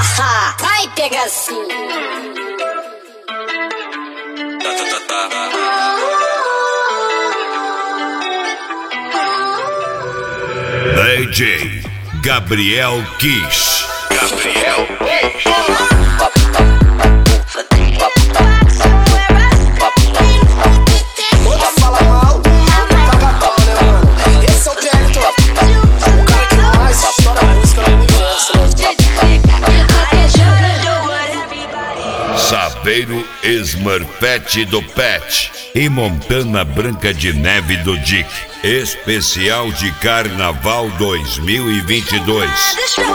Vai pegar sim. DJ Gabriel Kiss. Saveiro Smurfette do Pet e Montana Branca de Neve do Dick. Especial de Carnaval 2022.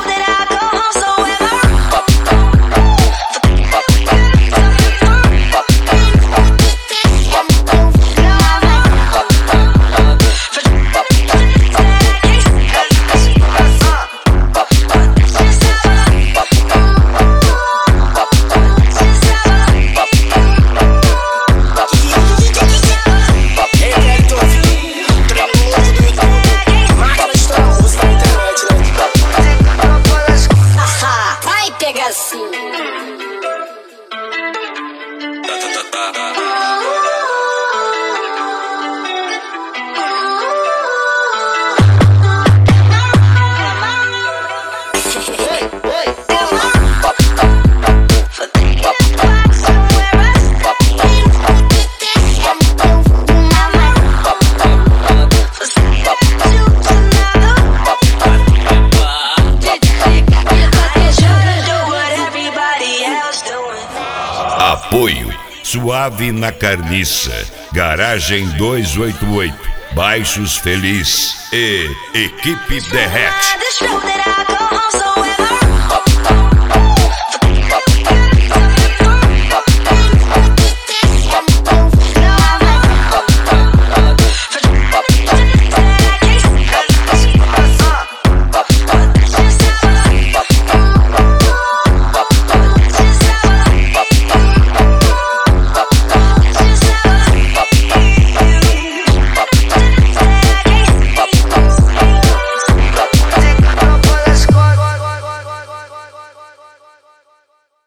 Apoio Suave na Carniça, Garagem 288, Baixos Feliz e Equipe Derrete.